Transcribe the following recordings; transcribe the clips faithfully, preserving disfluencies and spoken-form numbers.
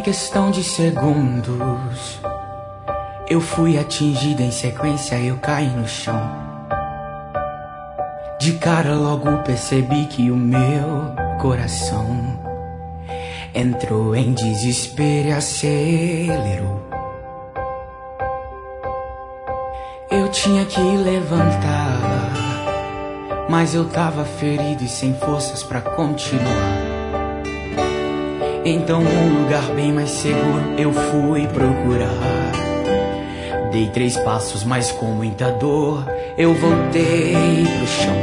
questão de segundos, eu fui atingida em sequência, eu caí no chão. De cara logo percebi que o meu coração entrou em desespero e acelerou. Eu tinha que levantar, mas eu tava ferido e sem forças pra continuar. Então um lugar bem mais seguro eu fui procurar. Dei três passos, mas com muita dor eu voltei pro chão.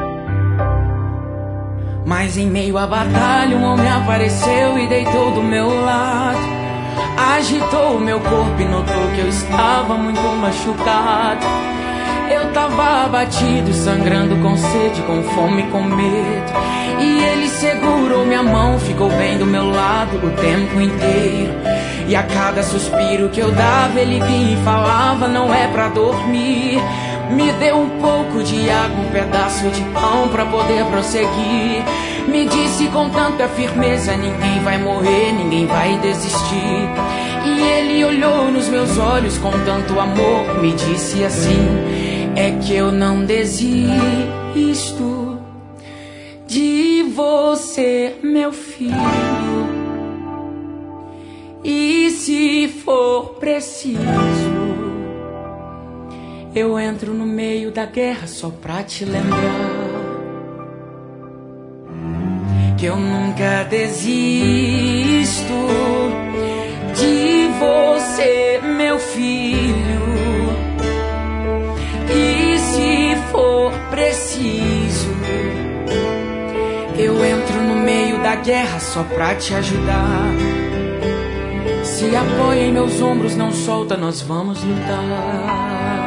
Mas em meio à batalha um homem apareceu e deitou do meu lado. Agitou o meu corpo e notou que eu estava muito machucado. Eu tava abatido, sangrando com sede, com fome, com medo. E ele segurou minha mão, ficou bem do meu lado o tempo inteiro. E a cada suspiro que eu dava, ele vinha e falava: não é pra dormir. Me deu um pouco de água, um pedaço de pão pra poder prosseguir. Me disse com tanta firmeza: ninguém vai morrer, ninguém vai desistir. E ele olhou nos meus olhos com tanto amor, me disse assim: é que eu não desisto de você, meu filho. E se for preciso, eu entro no meio da guerra só pra te lembrar que eu nunca desisto de você, meu filho. E se for preciso, eu entro no meio da guerra só pra te ajudar. Se apoia em meus ombros, não solta, nós vamos lutar.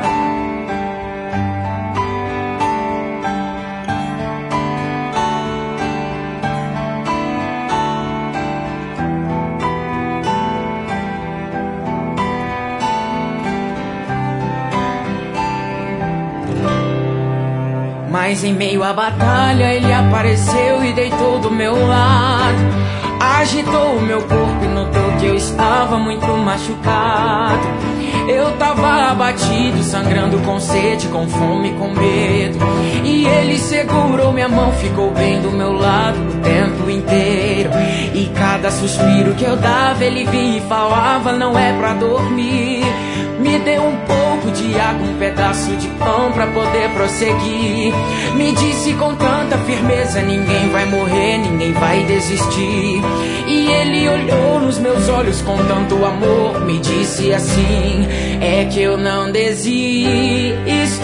Mas em meio à batalha ele apareceu e deitou do meu lado. Agitou o meu corpo e notou que eu estava muito machucado. Eu tava abatido, sangrando com sede, com fome, com medo. E ele segurou minha mão, ficou bem do meu lado o tempo inteiro. E cada suspiro que eu dava, ele vinha e falava: não é pra dormir. Me deu um pouco de água, um pedaço de pão pra poder prosseguir. Me disse com tanta firmeza: ninguém vai morrer, ninguém vai desistir. E ele olhou nos meus olhos com tanto amor, me disse assim: é que eu não desisto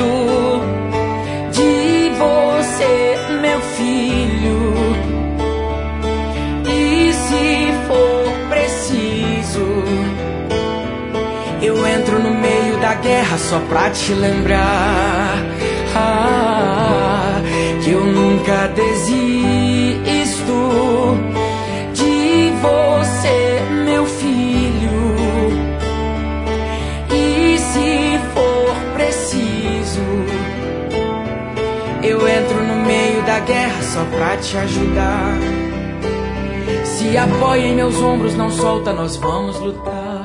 de você, meu filho. E se for preciso, eu entro no meio da guerra só pra te lembrar ah, que eu nunca desisto de você, meu filho. E se for preciso, eu entro no meio da guerra só pra te ajudar. Se apoia em meus ombros, não solta, nós vamos lutar.